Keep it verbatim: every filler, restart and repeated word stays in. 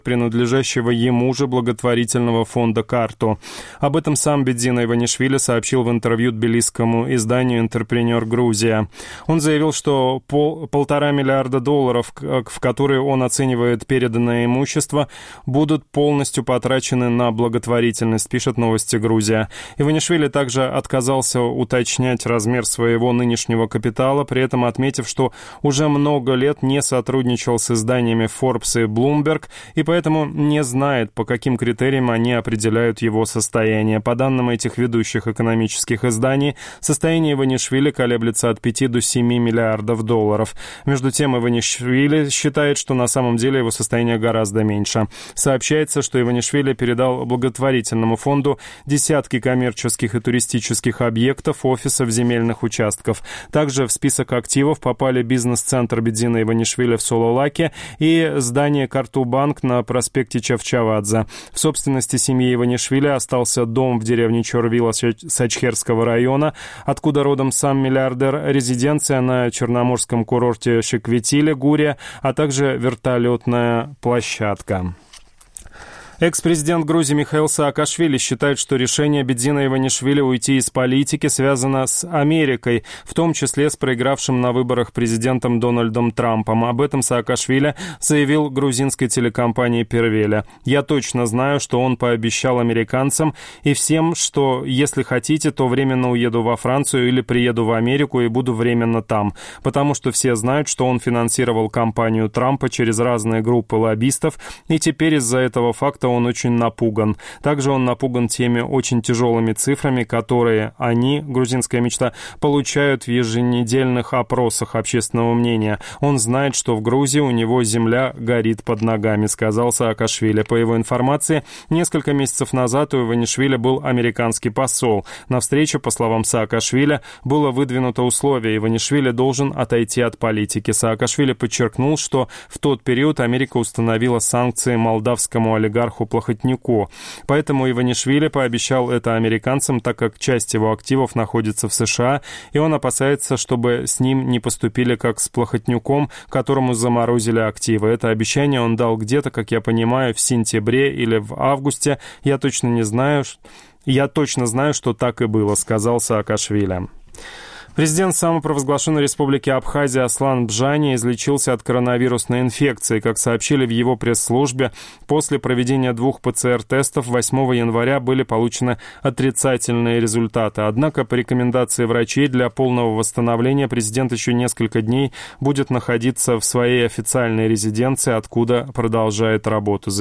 принадлежащего ему же благотворительного фонда «Карту». Об этом сам Бедзина Иванишвили сообщил в интервью тбилисскому изданию «Интерпренер Грузия». Он заявил, что пол, полтора миллиарда долларов, в которые он оценивает переданное имущество, будут полностью потрачены на благотворительность, пишет «Новости Грузия». Иванишвили также отказался уточнять размер своего нынешнего капитала, при этом отметив, что уже много лет не сотрудничал с изданиями Forbes и Bloomberg и поэтому не знает, по каким критериям они определяют его состояние. По данным этих ведущих экономических изданий, состояние Иванишвили колеблется от пяти до семи миллиардов долларов. Между тем, Иванишвили считает, что на самом деле его состояние гораздо меньше. Сообщается, что Иванишвили передал благотворительному фонду десятки коммерческих и туристических объектов, офисов, земельных участков. Также в список активов попали бизнес-центр Бедзина Иванишвили в Сололаке и здание «Карту-банк» на проспекте Чавчавадзе. В собственности семьи Иванишвили остался дом в деревне Чорвила Сачхерского района, откуда родом сам миллиардер, резиденция на черноморском курорте Шикветиле, Гурия, а также вертолетная площадка. Экс-президент Грузии Михаил Саакашвили считает, что решение Бедзина Иванишвили уйти из политики связано с Америкой, в том числе с проигравшим на выборах президентом Дональдом Трампом. Об этом Саакашвили заявил грузинской телекомпании «Первеля». «Я точно знаю, что он пообещал американцам и всем, что если хотите, то временно уеду во Францию или приеду в Америку и буду временно там, потому что все знают, что он финансировал кампанию Трампа через разные группы лоббистов, и теперь из-за этого факта он очень напуган. Также он напуган теми очень тяжелыми цифрами, которые они, грузинская мечта, получают в еженедельных опросах общественного мнения. Он знает, что в Грузии у него земля горит под ногами», — сказал Саакашвили. По его информации, несколько месяцев назад у Иванишвили был американский посол. На встрече, по словам Саакашвили, было выдвинуто условие: Иванишвили должен отойти от политики. Саакашвили подчеркнул, что в тот период Америка установила санкции молдавскому олигарху Плохотнюку. Поэтому Иванишвили пообещал это американцам, так как часть его активов находится в США, и он опасается, чтобы с ним не поступили как с Плохотнюком, которому заморозили активы. Это обещание он дал где-то, как я понимаю, в сентябре или в августе. Я точно не знаю, я точно знаю, что так и было, сказал Саакашвили. Президент самопровозглашенной республики Абхазия Аслан Бжани излечился от коронавирусной инфекции. Как сообщили в его пресс-службе, после проведения двух ПЦР-тестов восьмого января были получены отрицательные результаты. Однако по рекомендации врачей для полного восстановления президент еще несколько дней будет находиться в своей официальной резиденции, откуда продолжает работу.